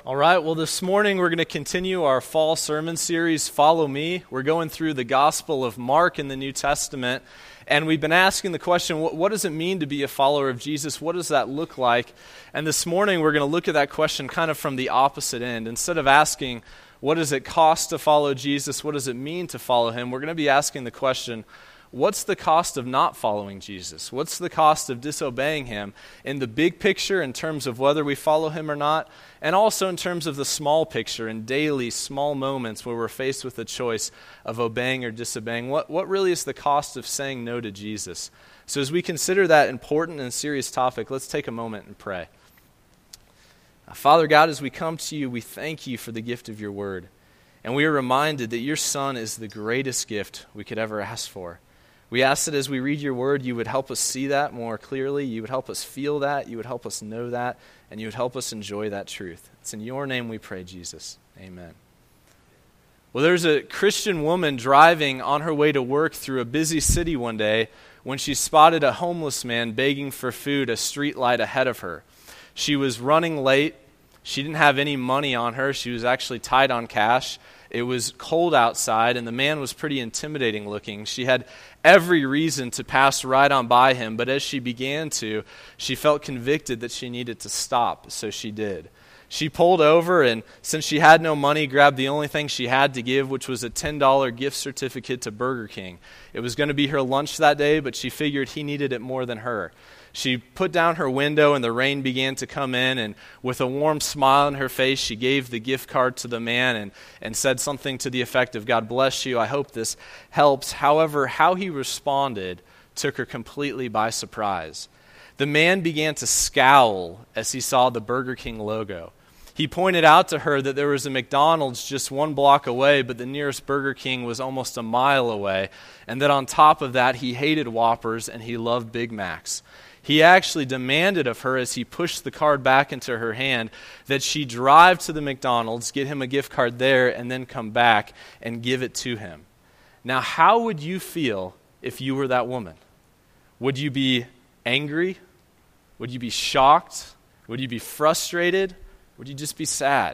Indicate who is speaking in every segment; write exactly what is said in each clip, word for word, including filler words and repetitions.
Speaker 1: All right, well, this morning we're going to continue our fall sermon series, Follow Me. We're going through the Gospel of Mark in the New Testament, and we've been asking the question, what, what does it mean to be a follower of Jesus? What does that look like? And this morning we're going to look at that question kind of from the opposite end. Instead of asking, what does it cost to follow Jesus? What does it mean to follow him? We're going to be asking the question, what's the cost of not following Jesus? What's the cost of disobeying him in the big picture in terms of whether we follow him or not, and also in terms of the small picture in daily small moments where we're faced with the choice of obeying or disobeying? What, what really is the cost of saying no to Jesus? So as we consider that important and serious topic, let's take a moment and pray. Uh, Father God, as we come to you, we thank you for the gift of your word. And we are reminded that your Son is the greatest gift we could ever ask for. We ask that as we read your word, you would help us see that more clearly, you would help us feel that, you would help us know that, and you would help us enjoy that truth. It's in your name we pray, Jesus. Amen. Well, there's a Christian woman driving on her way to work through a busy city one day when she spotted a homeless man begging for food a street light ahead of her. She was running late. She didn't have any money on her. She was actually tight on cash. It was cold outside, and the man was pretty intimidating looking. She had every reason to pass right on by him, but as she began to, she felt convicted that she needed to stop, so she did. She pulled over, and since she had no money, grabbed the only thing she had to give, which was a ten dollars gift certificate to Burger King. It was going to be her lunch that day, but she figured he needed it more than her. She put down her window and the rain began to come in, and with a warm smile on her face, she gave the gift card to the man and, and said something to the effect of, "God bless you, I hope this helps." However, how he responded took her completely by surprise. The man began to scowl as he saw the Burger King logo. He pointed out to her that there was a McDonald's just one block away, but the nearest Burger King was almost a mile away, and that on top of that, he hated Whoppers and he loved Big Macs. He actually demanded of her, as he pushed the card back into her hand, that she drive to the McDonald's, get him a gift card there, and then come back and give it to him. Now, how would you feel if you were that woman? Would you be angry? Would you be shocked? Would you be frustrated? Would you just be sad?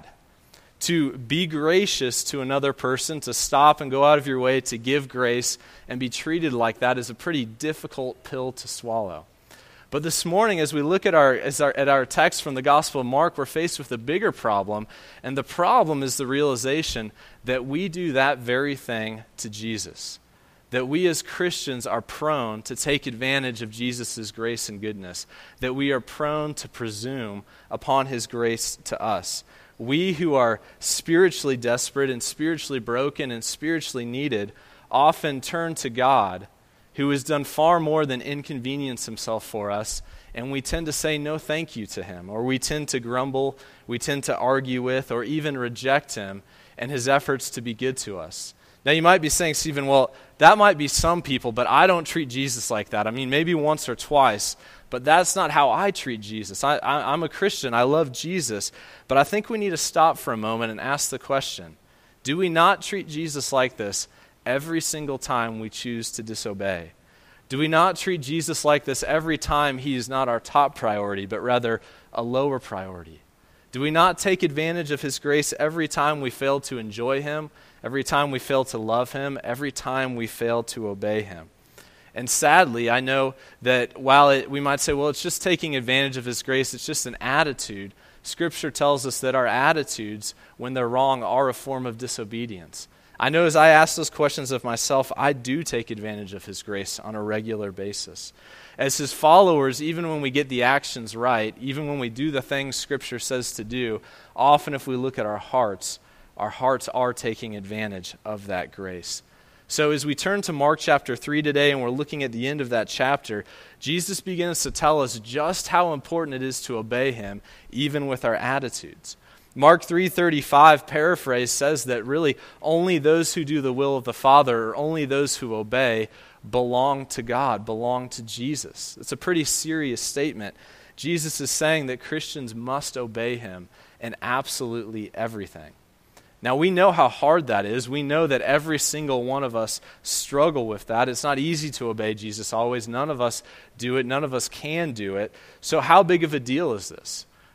Speaker 1: To be gracious to another person, to stop and go out of your way to give grace and be treated like that is a pretty difficult pill to swallow. But this morning, as we look at our, as our at our text from the Gospel of Mark, we're faced with a bigger problem, and the problem is the realization that we do that very thing to Jesus. That we as Christians are prone to take advantage of Jesus' grace and goodness. That we are prone to presume upon his grace to us. We who are spiritually desperate and spiritually broken and spiritually needed often turn to God, who has done far more than inconvenience himself for us, and we tend to say no thank you to him, or we tend to grumble, we tend to argue with, or even reject him and his efforts to be good to us. Now you might be saying, Stephen, well, that might be some people, but I don't treat Jesus like that. I mean, maybe once or twice, but that's not how I treat Jesus. I, I, I'm a Christian, I love Jesus, but I think we need to stop for a moment and ask the question, do we not treat Jesus like this every single time we choose to disobey? Do we not treat Jesus like this every time he is not our top priority, but rather a lower priority? Do we not take advantage of his grace every time we fail to enjoy him, every time we fail to love him, every time we fail to obey him? And sadly, I know that while it, we might say, well, it's just taking advantage of his grace, it's just an attitude, Scripture tells us that our attitudes, when they're wrong, are a form of disobedience. I know as I ask those questions of myself, I do take advantage of his grace on a regular basis. As his followers, even when we get the actions right, even when we do the things Scripture says to do, often if we look at our hearts, our hearts are taking advantage of that grace. So as we turn to Mark chapter three today and we're looking at the end of that chapter, Jesus begins to tell us just how important it is to obey him, even with our attitudes. Mark three thirty-five, paraphrase, says that really only those who do the will of the Father, or only those who obey, belong to God, belong to Jesus. It's a pretty serious statement. Jesus is saying that Christians must obey him in absolutely everything. Now, we know how hard that is. We know that every single one of us struggle with that. It's not easy to obey Jesus always. None of us do it. None of us can do it. So how big of a deal is this?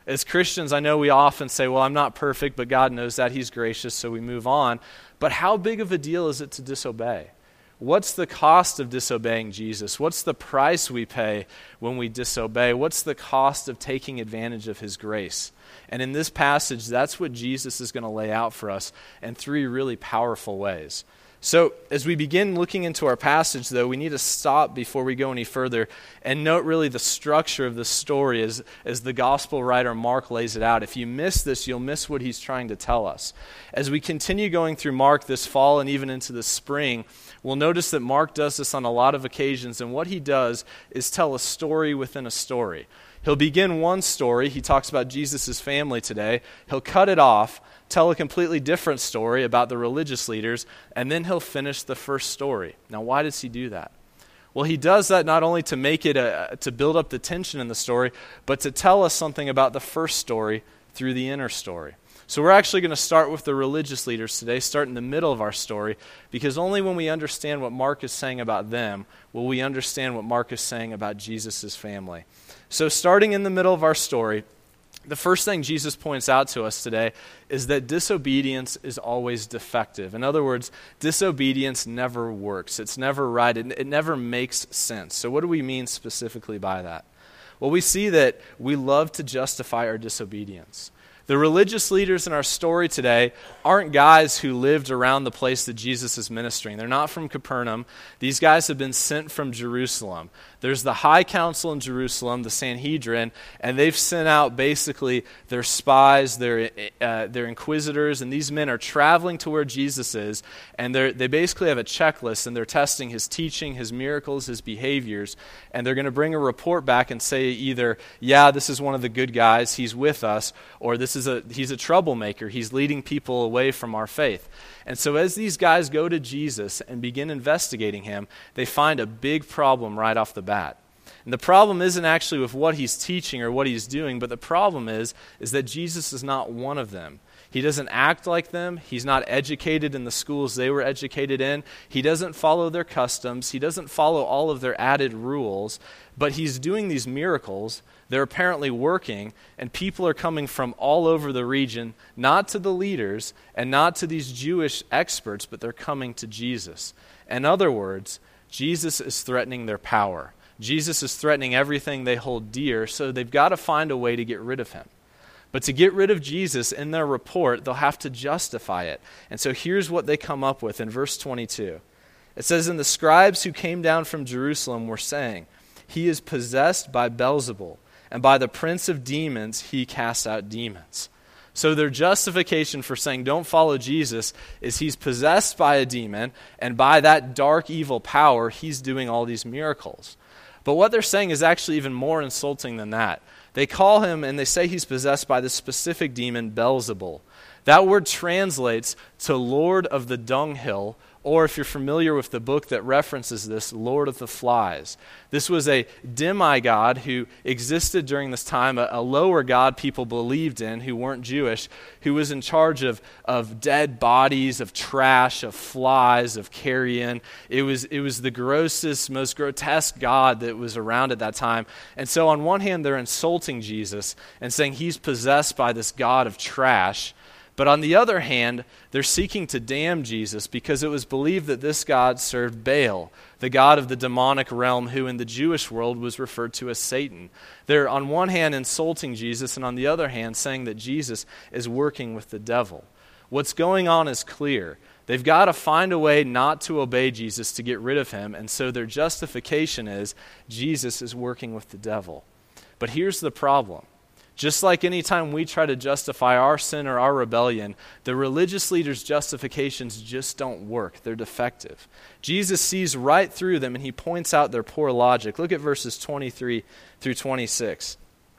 Speaker 1: As Christians, I know we often say, well, I'm not perfect, but God knows that. He's gracious, so we move on. But how big of a deal is it to disobey? What's the cost of disobeying Jesus? What's the price we pay when we disobey? What's the cost of taking advantage of his grace? And in this passage, that's what Jesus is going to lay out for us in three really powerful ways. So as we begin looking into our passage, though, we need to stop before we go any further and note really the structure of the story as, as the gospel writer Mark lays it out. If you miss this, you'll miss what he's trying to tell us. As we continue going through Mark this fall and even into the spring, we'll notice that Mark does this on a lot of occasions, and what he does is tell a story within a story. He'll begin one story. He talks about Jesus' family today. He'll cut it off, tell a completely different story about the religious leaders, and then he'll finish the first story. Now, why does he do that? Well, he does that not only to make it a, to build up the tension in the story, but to tell us something about the first story through the inner story. So we're actually going to start with the religious leaders today, start in the middle of our story, because only when we understand what Mark is saying about them will we understand what Mark is saying about Jesus' family. So starting in the middle of our story, the first thing Jesus points out to us today is that disobedience is always defective. In other words, disobedience never works. It's never right. It, it never makes sense. So what do we mean specifically by that? Well, we see that we love to justify our disobedience. The religious leaders in our story today aren't guys who lived around the place that Jesus is ministering. They're not from Capernaum. These guys have been sent from Jerusalem. There's the high council in Jerusalem, the Sanhedrin, and they've sent out basically their spies, their uh, their inquisitors, and these men are traveling to where Jesus is, and they they basically have a checklist, and they're testing his teaching, his miracles, his behaviors, and they're going to bring a report back and say either, yeah, this is one of the good guys, he's with us, or this is a he's a troublemaker, he's leading people away from our faith. And so as these guys go to Jesus and begin investigating him, they find a big problem right off the bat. And the problem isn't actually with what he's teaching or what he's doing, but the problem is, is that Jesus is not one of them. He doesn't act like them. He's not educated in the schools they were educated in. He doesn't follow their customs. He doesn't follow all of their added rules, but he's doing these miracles. They're apparently working, and people are coming from all over the region, not to the leaders and not to these Jewish experts, but they're coming to Jesus. In other words, Jesus is threatening their power. Jesus is threatening everything they hold dear, so they've got to find a way to get rid of him. But to get rid of Jesus in their report, they'll have to justify it. And so here's what they come up with in verse twenty-two. It says, "And the scribes who came down from Jerusalem were saying, 'He is possessed by Beelzebul, and by the prince of demons he casts out demons.'" So their justification for saying don't follow Jesus is he's possessed by a demon, and by that dark evil power, he's doing all these miracles. But what they're saying is actually even more insulting than that. They call him and they say he's possessed by the specific demon Beelzebul. That word translates to Lord of the Dunghill, or if you're familiar with the book that references this, Lord of the Flies. This was a demigod who existed during this time, a, a lower god people believed in who weren't Jewish, who was in charge of, of dead bodies, of trash, of flies, of carrion. It was, it was the grossest, most grotesque god that was around at that time. And so on one hand, they're insulting Jesus and saying he's possessed by this god of trash. But on the other hand, they're seeking to damn Jesus because it was believed that this god served Baal, the god of the demonic realm who in the Jewish world was referred to as Satan. They're on one hand insulting Jesus and on the other hand saying that Jesus is working with the devil. What's going on is clear. They've got to find a way not to obey Jesus to get rid of him, and so their justification is Jesus is working with the devil. But here's the problem. Just like any time we try to justify our sin or our rebellion, the religious leaders' justifications just don't work. They're defective. Jesus sees right through them and he points out their poor logic. Look at verses twenty-three through twenty-six.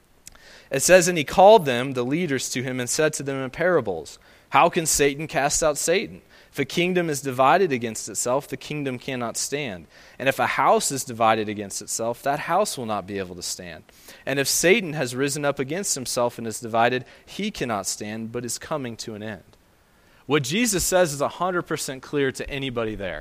Speaker 1: It says, "And he called them, the leaders, to him and said to them in parables, 'How can Satan cast out Satan? If a kingdom is divided against itself, the kingdom cannot stand. And if a house is divided against itself, that house will not be able to stand. And if Satan has risen up against himself and is divided, he cannot stand, but is coming to an end.'" What Jesus says is one hundred percent clear to anybody there.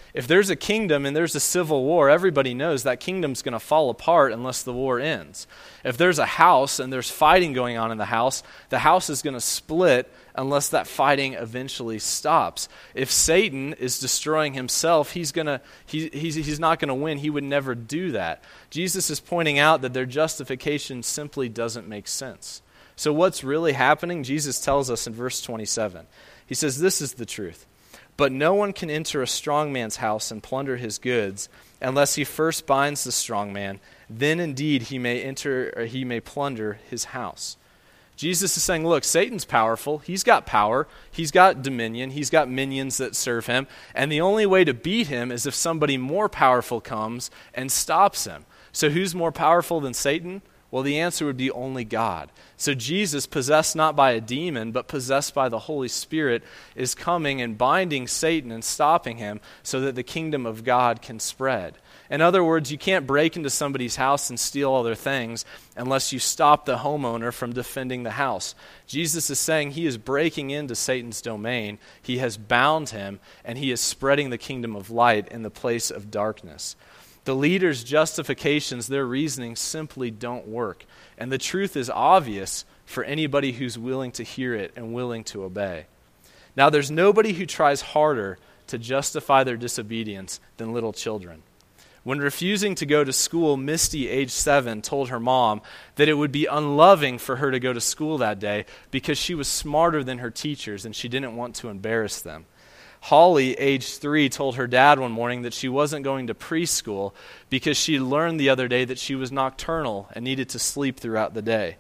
Speaker 1: If there's a kingdom and there's a civil war, everybody knows that kingdom's going to fall apart unless the war ends. If there's a house and there's fighting going on in the house, the house is going to split unless that fighting eventually stops. If Satan is destroying himself, he's gonna he, he's he's not going to win. He would never do that. Jesus is pointing out that their justification simply doesn't make sense. So what's really happening? Jesus tells us in verse twenty-seven. He says, "This is the truth. But no one can enter a strong man's house and plunder his goods unless he first binds the strong man. Then indeed he may enter, or he may plunder his house." Jesus is saying, look, Satan's powerful. He's got power. He's got dominion. He's got minions that serve him. And the only way to beat him is if somebody more powerful comes and stops him. So who's more powerful than Satan? Well, the answer would be only God. So Jesus, possessed not by a demon, but possessed by the Holy Spirit, is coming and binding Satan and stopping him so that the kingdom of God can spread. In other words, you can't break into somebody's house and steal all their things unless you stop the homeowner from defending the house. Jesus is saying he is breaking into Satan's domain. He has bound him, and he is spreading the kingdom of light in the place of darkness. The leaders' justifications, their reasoning simply don't work. And the truth is obvious for anybody who's willing to hear it and willing to obey. Now, there's nobody who tries harder to justify their disobedience than little children. When refusing to go to school, Misty, age seven, told her mom that it would be unloving for her to go to school that day because she was smarter than her teachers and she didn't want to embarrass them. Holly, age three, told her dad one morning that she wasn't going to preschool because she learned the other day that she was nocturnal and needed to sleep throughout the day.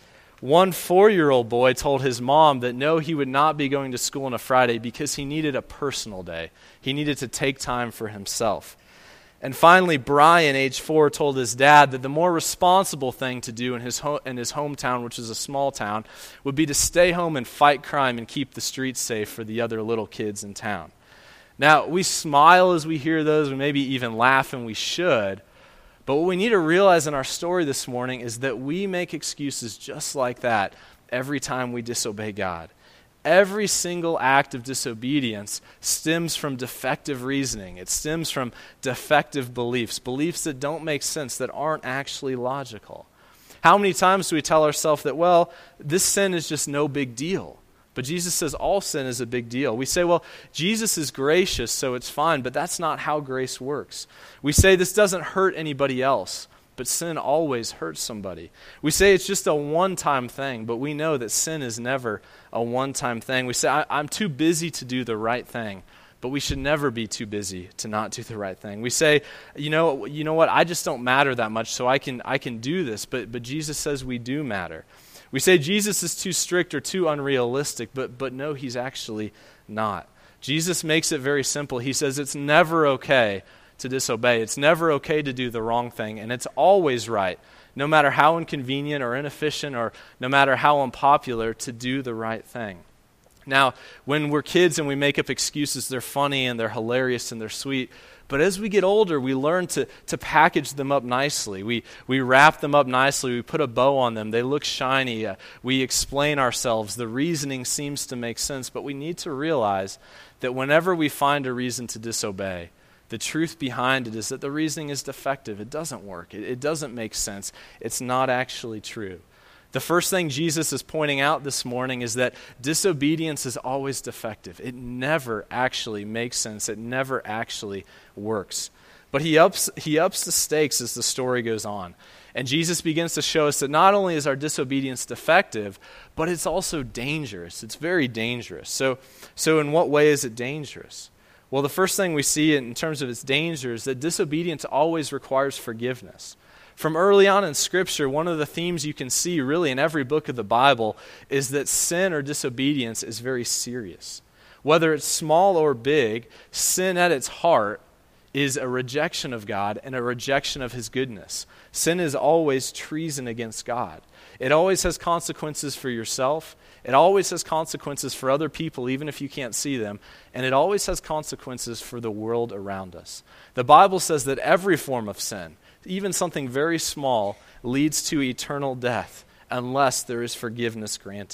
Speaker 1: One four-year-old boy told his mom that no, he would not be going to school on a Friday because he needed a personal day. He needed to take time for himself. And finally, Brian, age four, told his dad that the more responsible thing to do in his ho- in his hometown, which is a small town, would be to stay home and fight crime and keep the streets safe for the other little kids in town. Now, we smile as we hear those, we maybe even laugh, and we should. But what we need to realize in our story this morning is that we make excuses just like that every time we disobey God. Every single act of disobedience stems from defective reasoning. It stems from defective beliefs, beliefs that don't make sense, that aren't actually logical. How many times do we tell ourselves that, well, this sin is just no big deal? But Jesus says all sin is a big deal. We say, well, Jesus is gracious, so it's fine, but that's not how grace works. We say this doesn't hurt anybody else, but sin always hurts somebody. We say it's just a one-time thing, but we know that sin is never a one-time thing. We say, I, I'm too busy to do the right thing, but we should never be too busy to not do the right thing. We say, you know, you know what, I just don't matter that much, so I can I can do this, but but Jesus says we do matter. We say Jesus is too strict or too unrealistic, but but no, he's actually not. Jesus makes it very simple. He says it's never okay to disobey. It's never okay to do the wrong thing, and it's always right, no matter how inconvenient or inefficient or no matter how unpopular, to do the right thing. Now, when we're kids and we make up excuses, they're funny and they're hilarious and they're sweet, but as we get older, we learn to, to package them up nicely. We we wrap them up nicely. We put a bow on them. They look shiny. Uh, we explain ourselves. The reasoning seems to make sense, but we need to realize that whenever we find a reason to disobey, the truth behind it is that the reasoning is defective. It doesn't work. It, it doesn't make sense. It's not actually true. The first thing Jesus is pointing out this morning is that disobedience is always defective. It never actually makes sense. It never actually works. But he ups he ups the stakes as the story goes on. And Jesus begins to show us that not only is our disobedience defective, but it's also dangerous. It's very dangerous. So, so in what way is it dangerous? Well, the first thing we see in terms of its danger is that disobedience always requires forgiveness. From early on in Scripture, one of the themes you can see really in every book of the Bible is that sin or disobedience is very serious. Whether it's small or big, sin at its heart is a rejection of God and a rejection of his goodness. Sin is always treason against God. It always has consequences for yourself. It always has consequences for other people, even if you can't see them. And it always has consequences for the world around us. The Bible says that every form of sin, even something very small, leads to eternal death unless there is forgiveness granted.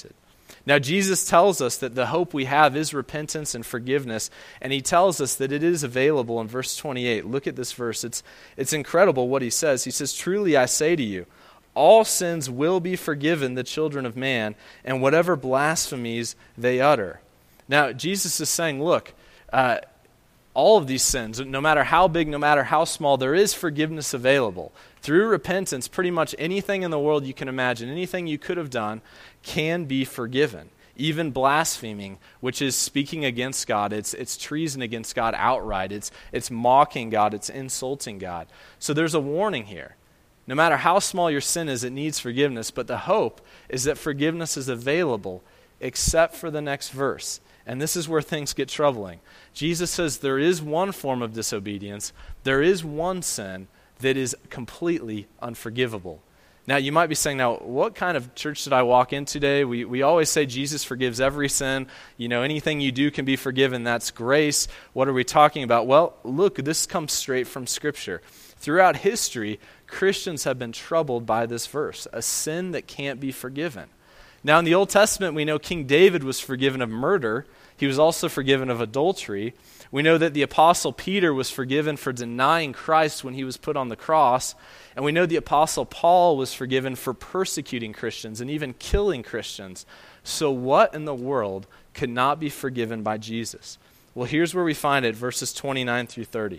Speaker 1: Now, Jesus tells us that the hope we have is repentance and forgiveness, and he tells us that it is available in verse twenty-eight. Look at this verse. It's, it's incredible what he says. He says, "Truly I say to you, all sins will be forgiven the children of man, and whatever blasphemies they utter." Now, Jesus is saying, look, uh, all of these sins, no matter how big, no matter how small, there is forgiveness available. Through repentance, pretty much anything in the world you can imagine, anything you could have done, can be forgiven. Even blaspheming, which is speaking against God. It's it's treason against God outright. It's it's mocking God. It's insulting God. So there's a warning here. No matter how small your sin is, it needs forgiveness. But the hope is that forgiveness is available, except for the next verse. And this is where things get troubling. Jesus says there is one form of disobedience. There is one sin that is completely unforgivable. Now, you might be saying, now, what kind of church did I walk in today? We we always say Jesus forgives every sin. You know, anything you do can be forgiven. That's grace. What are we talking about? Well, look, this comes straight from Scripture. Throughout history, Christians have been troubled by this verse, a sin that can't be forgiven. Now, in the Old Testament, we know King David was forgiven of murder. He was also forgiven of adultery. We know that the Apostle Peter was forgiven for denying Christ when he was put on the cross. And we know the Apostle Paul was forgiven for persecuting Christians and even killing Christians. So what in the world could not be forgiven by Jesus? Well, here's where we find it, verses twenty-nine through thirty.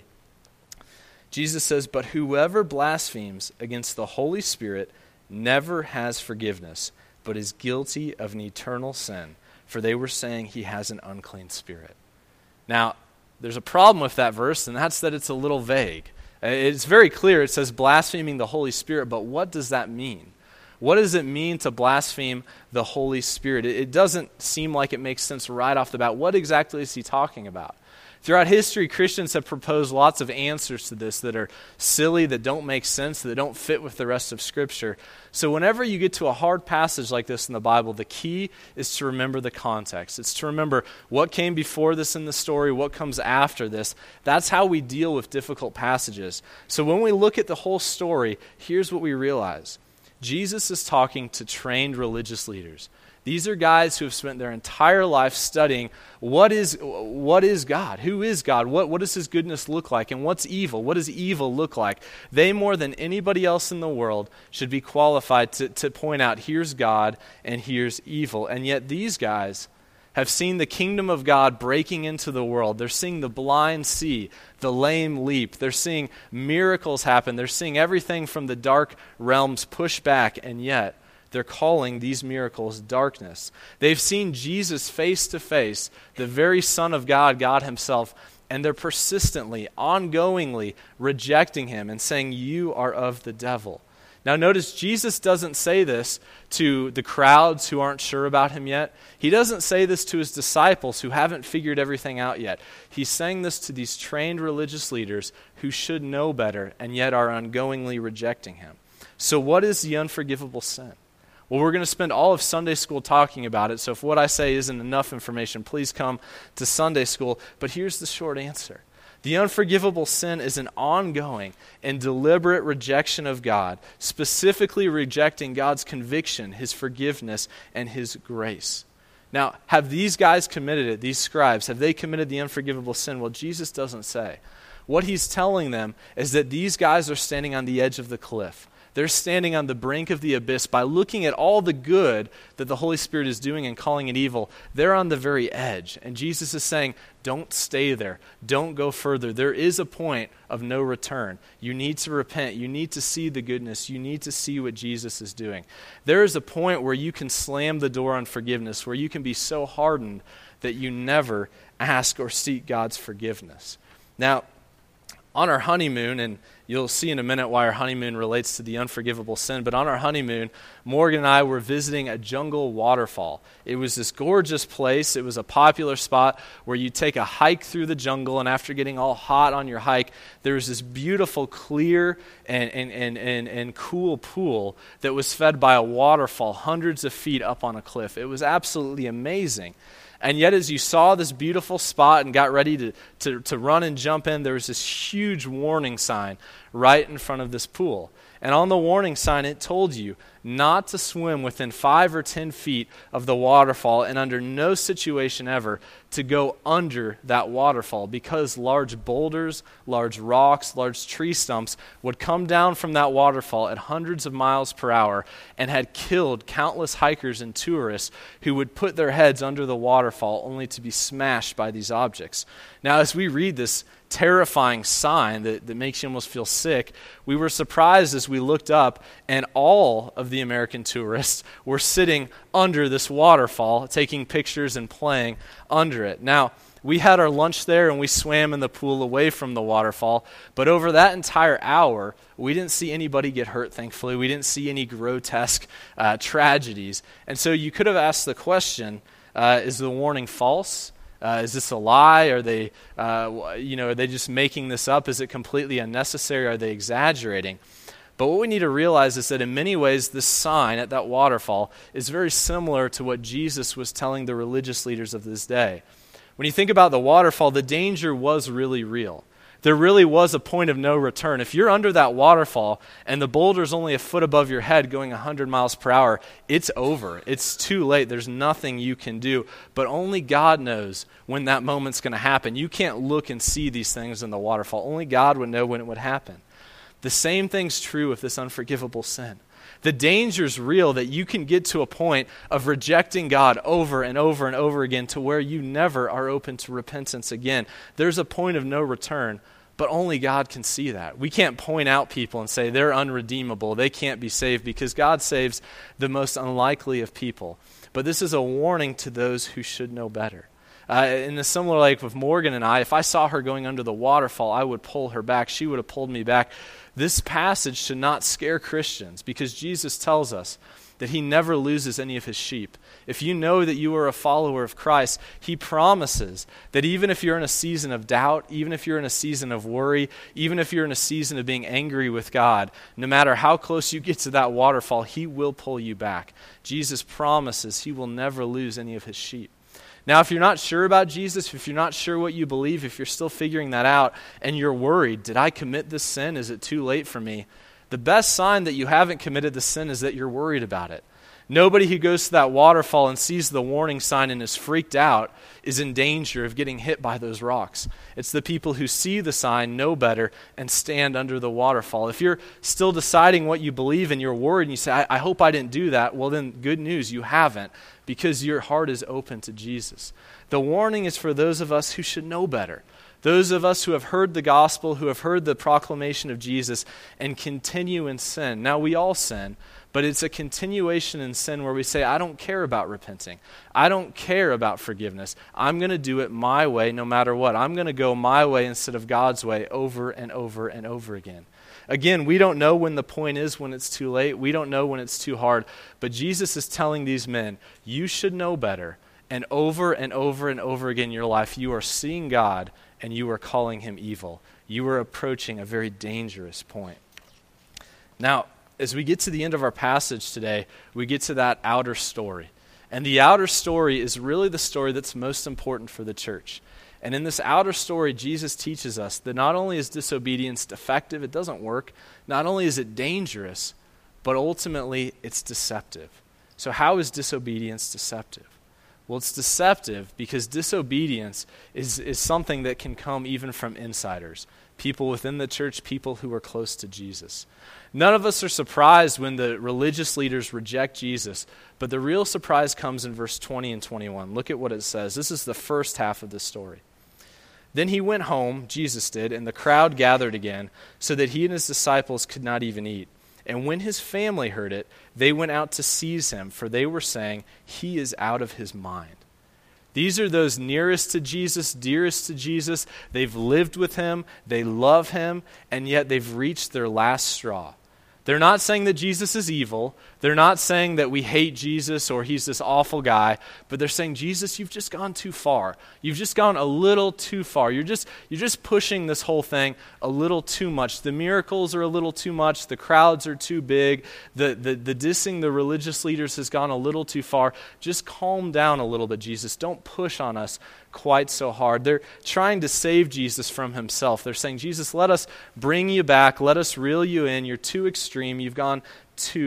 Speaker 1: Jesus says, "But whoever blasphemes against the Holy Spirit never has forgiveness, but is guilty of an eternal sin. For they were saying he has an unclean spirit." Now, there's a problem with that verse, and that's that it's a little vague. It's very clear. It says blaspheming the Holy Spirit, but what does that mean? What does it mean to blaspheme the Holy Spirit? It doesn't seem like it makes sense right off the bat. What exactly is he talking about? Throughout history, Christians have proposed lots of answers to this that are silly, that don't make sense, that don't fit with the rest of Scripture. So whenever you get to a hard passage like this in the Bible, the key is to remember the context. It's to remember what came before this in the story, what comes after this. That's how we deal with difficult passages. So when we look at the whole story, here's what we realize. Jesus is talking to trained religious leaders. These are guys who have spent their entire life studying what is what is God? Who is God? What, what does his goodness look like? And what's evil? What does evil look like? They, more than anybody else in the world, should be qualified to, to point out, here's God and here's evil. And yet these guys have seen the kingdom of God breaking into the world. They're seeing the blind see, the lame leap. They're seeing miracles happen. They're seeing everything from the dark realms push back, and yet they're calling these miracles darkness. They've seen Jesus face to face, the very Son of God, God himself, and they're persistently, ongoingly rejecting him and saying, "You are of the devil." Now notice, Jesus doesn't say this to the crowds who aren't sure about him yet. He doesn't say this to his disciples who haven't figured everything out yet. He's saying this to these trained religious leaders who should know better and yet are ongoingly rejecting him. So what is the unforgivable sin? Well, we're going to spend all of Sunday school talking about it, so if what I say isn't enough information, please come to Sunday school. But here's the short answer. The unforgivable sin is an ongoing and deliberate rejection of God, specifically rejecting God's conviction, his forgiveness, and his grace. Now, have these guys committed it, these scribes, have they committed the unforgivable sin? Well, Jesus doesn't say. What he's telling them is that these guys are standing on the edge of the cliff. They're standing on the brink of the abyss by looking at all the good that the Holy Spirit is doing and calling it evil. They're on the very edge. And Jesus is saying, don't stay there. Don't go further. There is a point of no return. You need to repent. You need to see the goodness. You need to see what Jesus is doing. There is a point where you can slam the door on forgiveness, where you can be so hardened that you never ask or seek God's forgiveness. Now, on our honeymoon, and you'll see in a minute why our honeymoon relates to the unforgivable sin, but on our honeymoon, Morgan and I were visiting a jungle waterfall. It was this gorgeous place. It was a popular spot where you take a hike through the jungle, and after getting all hot on your hike, there was this beautiful, clear, and, and, and, and, and cool pool that was fed by a waterfall hundreds of feet up on a cliff. It was absolutely amazing. And yet as you saw this beautiful spot and got ready to, to, to run and jump in, there was this huge warning sign right in front of this pool. And on the warning sign, it told you not to swim within five or ten feet of the waterfall, and under no situation ever to go under that waterfall, because large boulders, large rocks, large tree stumps would come down from that waterfall at hundreds of miles per hour and had killed countless hikers and tourists who would put their heads under the waterfall only to be smashed by these objects. Now, as we read this terrifying sign that, that makes you almost feel sick, we were surprised as we looked up and all of the American tourists were sitting under this waterfall, taking pictures and playing under it. Now, we had our lunch there and we swam in the pool away from the waterfall, but over that entire hour, we didn't see anybody get hurt, thankfully. We didn't see any grotesque uh, tragedies. And so you could have asked the question, uh, is the warning false? Uh, is this a lie? Are they, uh, you know, are they just making this up? Is it completely unnecessary? Are they exaggerating? But what we need to realize is that in many ways, this sign at that waterfall is very similar to what Jesus was telling the religious leaders of this day. When you think about the waterfall, the danger was really real. There really was a point of no return. If you're under that waterfall and the boulder's only a foot above your head going one hundred miles per hour, it's over. It's too late. There's nothing you can do. But only God knows when that moment's going to happen. You can't look and see these things in the waterfall. Only God would know when it would happen. The same thing's true with this unforgivable sin. The danger's real that you can get to a point of rejecting God over and over and over again to where you never are open to repentance again. There's a point of no return, but only God can see that. We can't point out people and say they're unredeemable, they can't be saved, because God saves the most unlikely of people. But this is a warning to those who should know better. Uh, in a similar like with Morgan and I, if I saw her going under the waterfall, I would pull her back. She would have pulled me back. This passage should not scare Christians, because Jesus tells us that he never loses any of his sheep. If you know that you are a follower of Christ, he promises that even if you're in a season of doubt, even if you're in a season of worry, even if you're in a season of being angry with God, no matter how close you get to that waterfall, he will pull you back. Jesus promises he will never lose any of his sheep. Now, if you're not sure about Jesus, if you're not sure what you believe, if you're still figuring that out and you're worried, did I commit this sin? Is it too late for me? The best sign that you haven't committed the sin is that you're worried about it. Nobody who goes to that waterfall and sees the warning sign and is freaked out is in danger of getting hit by those rocks. It's the people who see the sign, know better, and stand under the waterfall. If you're still deciding what you believe and you're worried and you say, I, I hope I didn't do that, well then good news, you haven't, because your heart is open to Jesus. The warning is for those of us who should know better. Those of us who have heard the gospel, who have heard the proclamation of Jesus, and continue in sin. Now, we all sin, but it's a continuation in sin where we say, I don't care about repenting. I don't care about forgiveness. I'm going to do it my way no matter what. I'm going to go my way instead of God's way over and over and over again. Again, we don't know when the point is when it's too late. We don't know when it's too hard. But Jesus is telling these men, you should know better. And over and over and over again in your life, you are seeing God and you are calling him evil. You are approaching a very dangerous point. Now, as we get to the end of our passage today, we get to that outer story. And the outer story is really the story that's most important for the church. And in this outer story, Jesus teaches us that not only is disobedience defective, it doesn't work, not only is it dangerous, but ultimately it's deceptive. So how is disobedience deceptive? Well, it's deceptive because disobedience is, is something that can come even from insiders, people within the church, people who are close to Jesus. None of us are surprised when the religious leaders reject Jesus, but the real surprise comes in verse twenty and twenty-one. Look at what it says. This is the first half of the story. Then he went home, Jesus did, and the crowd gathered again, so that he and his disciples could not even eat. And when his family heard it, they went out to seize him, for they were saying, he is out of his mind. These are those nearest to Jesus, dearest to Jesus. They've lived with him, they love him, and yet they've reached their last straw. They're not saying that Jesus is evil. They're not saying that we hate Jesus or he's this awful guy, but they're saying, Jesus, you've just gone too far. You've just gone a little too far. You're just you're just pushing this whole thing a little too much. The miracles are a little too much. The crowds are too big. The, the, the dissing the religious leaders has gone a little too far. Just calm down a little bit, Jesus. Don't push on us quite so hard. They're trying to save Jesus from himself. They're saying, Jesus, let us bring you back. Let us reel you in. You're too extreme. You've gone too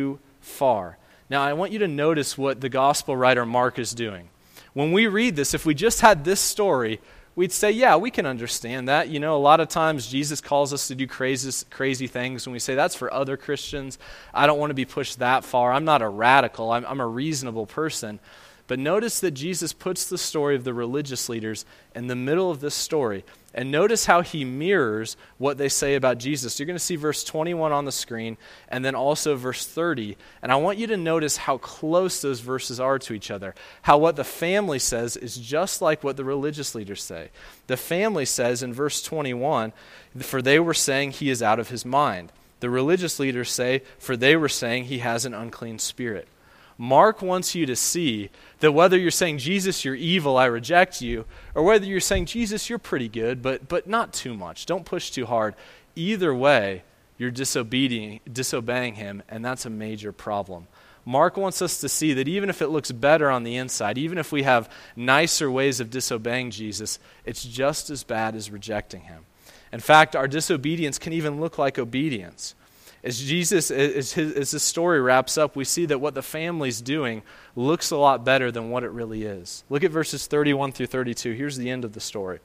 Speaker 1: far. Now, I want you to notice what the gospel writer Mark is doing. When we read this, if we just had this story, we'd say, yeah, we can understand that. You know, a lot of times Jesus calls us to do crazy, crazy things, and we say, that's for other Christians. I don't want to be pushed that far. I'm not a radical. I'm, I'm a reasonable person. But notice that Jesus puts the story of the religious leaders in the middle of this story. And notice how he mirrors what they say about Jesus. You're going to see verse twenty-one on the screen, and then also verse thirty. And I want you to notice how close those verses are to each other. How what the family says is just like what the religious leaders say. The family says in verse twenty-one, for they were saying he is out of his mind. The religious leaders say, for they were saying he has an unclean spirit. Mark wants you to see that whether you're saying, Jesus, you're evil, I reject you, or whether you're saying, Jesus, you're pretty good, but but not too much. Don't push too hard. Either way, you're disobeying, disobeying him, and that's a major problem. Mark wants us to see that even if it looks better on the inside, even if we have nicer ways of disobeying Jesus, it's just as bad as rejecting him. In fact, our disobedience can even look like obedience. As Jesus, as, his, as this story wraps up, we see that what the family's doing looks a lot better than what it really is. Look at verses thirty-one through thirty-two. Here's the end of the story.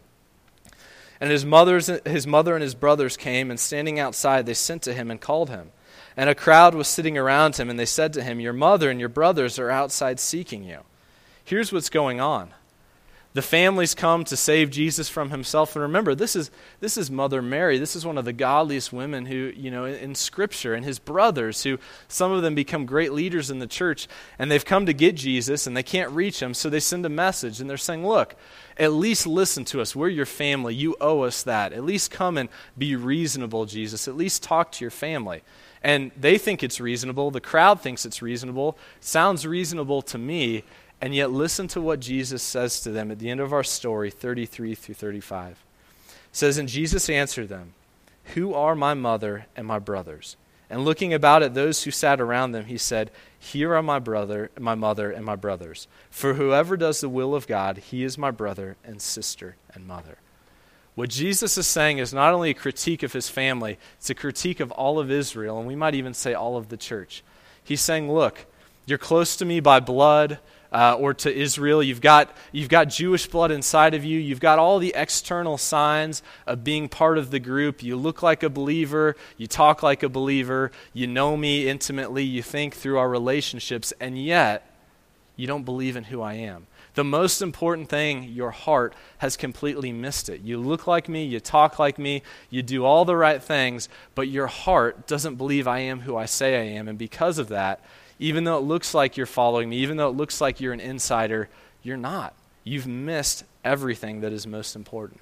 Speaker 1: And his mother's, his mother and his brothers came, and standing outside, they sent to him and called him. And a crowd was sitting around him, and they said to him, your mother and your brothers are outside seeking you. Here's what's going on. The family's come to save Jesus from himself. And remember, this is this is Mother Mary. This is one of the godliest women who, you know, in, in Scripture, and his brothers, who some of them become great leaders in the church, and they've come to get Jesus, and they can't reach him, so they send a message, and they're saying, look, at least listen to us. We're your family. You owe us that. At least come and be reasonable, Jesus. At least talk to your family. And they think it's reasonable. The crowd thinks it's reasonable. Sounds reasonable to me. And yet listen to what Jesus says to them at the end of our story, thirty-three through thirty-five. It says, and Jesus answered them, who are my mother and my brothers? And looking about at those who sat around them, he said, here are my brother, my mother, and my brothers. For whoever does the will of God, he is my brother and sister and mother. What Jesus is saying is not only a critique of his family, it's a critique of all of Israel, and we might even say all of the church. He's saying, look, you're close to me by blood, Uh, or to Israel. You've got you've got Jewish blood inside of you. You've got all the external signs of being part of the group. You look like a believer. You talk like a believer. You know me intimately. You think through our relationships, and yet you don't believe in who I am. The most important thing, your heart has completely missed it. You look like me. You talk like me. You do all the right things, but your heart doesn't believe I am who I say I am, and because of that, even though it looks like you're following me, even though it looks like you're an insider, you're not. You've missed everything that is most important.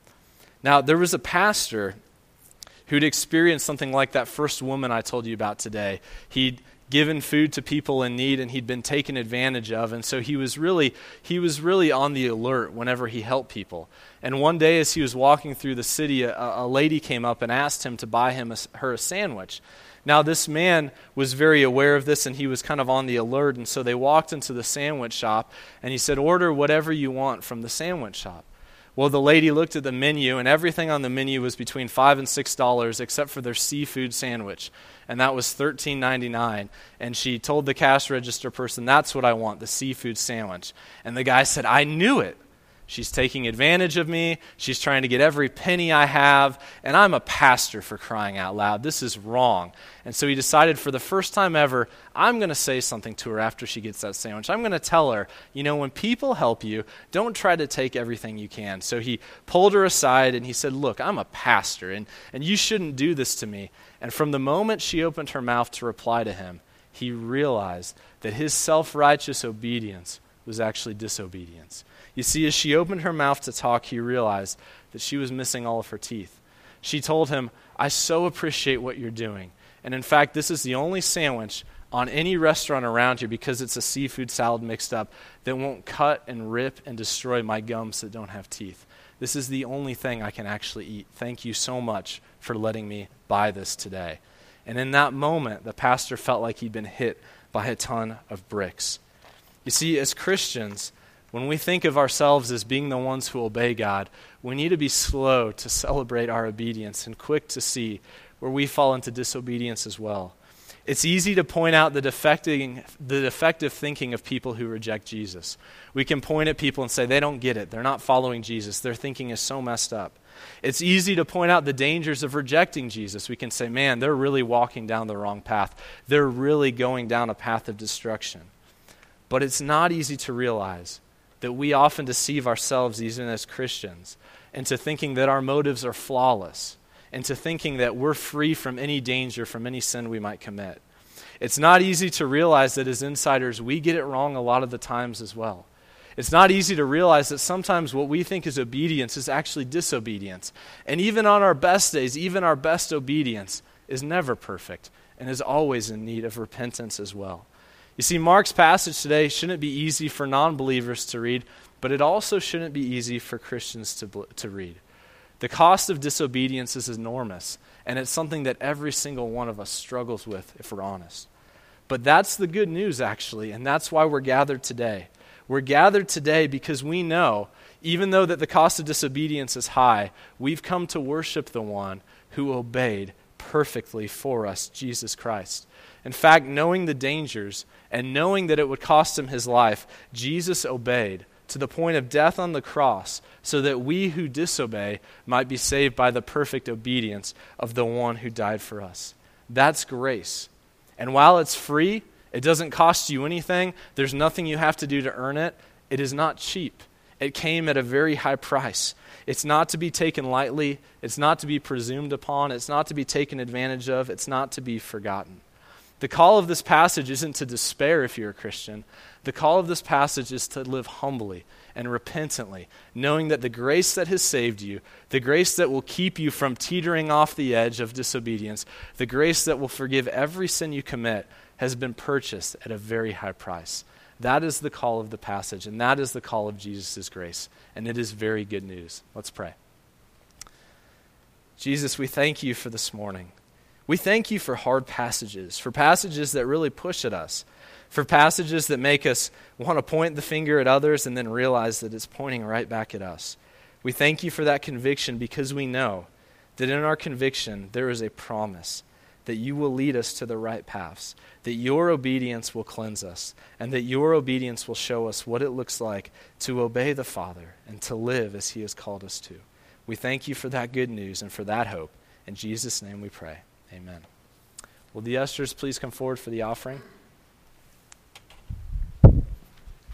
Speaker 1: Now, there was a pastor who'd experienced something like that first woman I told you about today. He'd given food to people in need, and he'd been taken advantage of, and so he was really he was really on the alert whenever he helped people. And one day, as he was walking through the city, a, a lady came up and asked him to buy him a, her a sandwich. Now, this man was very aware of this, and he was kind of on the alert, and so they walked into the sandwich shop, and he said, order whatever you want from the sandwich shop. Well, the lady looked at the menu, and everything on the menu was between five dollars and six dollars except for their seafood sandwich, and that was thirteen ninety-nine. And she told the cash register person, that's what I want, the seafood sandwich. And the guy said, I knew it. She's taking advantage of me. She's trying to get every penny I have. And I'm a pastor, for crying out loud. This is wrong. And so he decided for the first time ever, I'm going to say something to her after she gets that sandwich. I'm going to tell her, you know, when people help you, don't try to take everything you can. So he pulled her aside and he said, look, I'm a pastor and, and you shouldn't do this to me. And from the moment she opened her mouth to reply to him, he realized that his self-righteous obedience was actually disobedience. You see, as she opened her mouth to talk, he realized that she was missing all of her teeth. She told him, I so appreciate what you're doing. And in fact, this is the only sandwich on any restaurant around here, because it's a seafood salad mixed up, that won't cut and rip and destroy my gums that don't have teeth. This is the only thing I can actually eat. Thank you so much for letting me buy this today. And in that moment, the pastor felt like he'd been hit by a ton of bricks. You see, as Christians, when we think of ourselves as being the ones who obey God, we need to be slow to celebrate our obedience and quick to see where we fall into disobedience as well. It's easy to point out the defecting, the defective thinking of people who reject Jesus. We can point at people and say, they don't get it. They're not following Jesus. Their thinking is so messed up. It's easy to point out the dangers of rejecting Jesus. We can say, man, they're really walking down the wrong path. They're really going down a path of destruction. But it's not easy to realize that we often deceive ourselves, even as Christians, into thinking that our motives are flawless, into thinking that we're free from any danger, from any sin we might commit. It's not easy to realize that as insiders, we get it wrong a lot of the times as well. It's not easy to realize that sometimes what we think is obedience is actually disobedience. And even on our best days, even our best obedience is never perfect and is always in need of repentance as well. You see, Mark's passage today shouldn't be easy for non-believers to read, but it also shouldn't be easy for Christians to, to read. The cost of disobedience is enormous, and it's something that every single one of us struggles with, if we're honest. But that's the good news, actually, and that's why we're gathered today. We're gathered today because we know, even though that the cost of disobedience is high, we've come to worship the one who obeyed perfectly for us, Jesus Christ. In fact, knowing the dangers and knowing that it would cost him his life, Jesus obeyed to the point of death on the cross so that we who disobey might be saved by the perfect obedience of the one who died for us. That's grace. And while it's free, it doesn't cost you anything. There's nothing you have to do to earn it. It is not cheap. It came at a very high price. It's not to be taken lightly. It's not to be presumed upon. It's not to be taken advantage of. It's not to be forgotten. The call of this passage isn't to despair if you're a Christian. The call of this passage is to live humbly and repentantly, knowing that the grace that has saved you, the grace that will keep you from teetering off the edge of disobedience, the grace that will forgive every sin you commit, has been purchased at a very high price. That is the call of the passage, and that is the call of Jesus' grace, and it is very good news. Let's pray. Jesus, we thank you for this morning. We thank you for hard passages, for passages that really push at us, for passages that make us want to point the finger at others and then realize that it's pointing right back at us. We thank you for that conviction because we know that in our conviction there is a promise that you will lead us to the right paths, that your obedience will cleanse us, and that your obedience will show us what it looks like to obey the Father and to live as he has called us to. We thank you for that good news and for that hope. In Jesus' name we pray. Amen. Will the ushers please come forward for the offering?